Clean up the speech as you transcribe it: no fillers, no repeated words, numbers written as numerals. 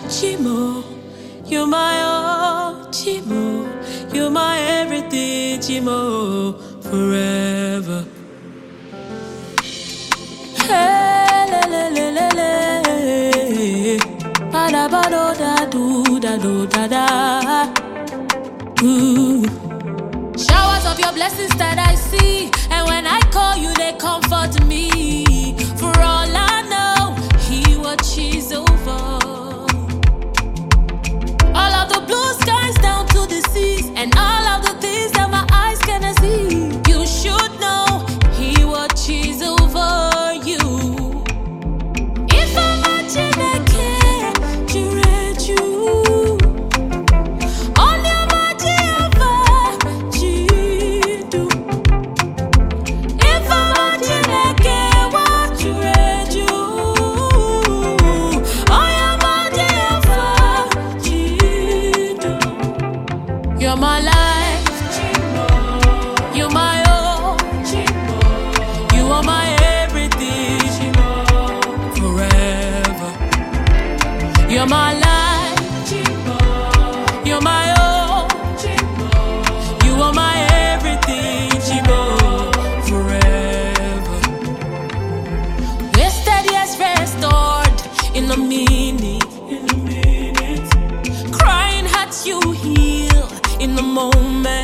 Chimo. You're my all, Chimo. You're my everything, Chimo. Forever. Hey, le, le, le, le, le. Ba da ba do da do da do da da. Ooh. Showers of your blessings that I see, and when I call you, they comfort me. For all I know, He watches over. All of the blue skies down to the seas, and all of the things that my eyes cannot see. You should know He watches over you. If I'm watching, I can't direct you. Only I'm watching over you. If I'm watching, I can't watch you. Only I'm watching over you. You're my life. You're my all. You are my everything. Forever. You're my life. You're my all. You are my everything. Forever. Wasted years restored in a minute. Crying hearts you heal in the moment.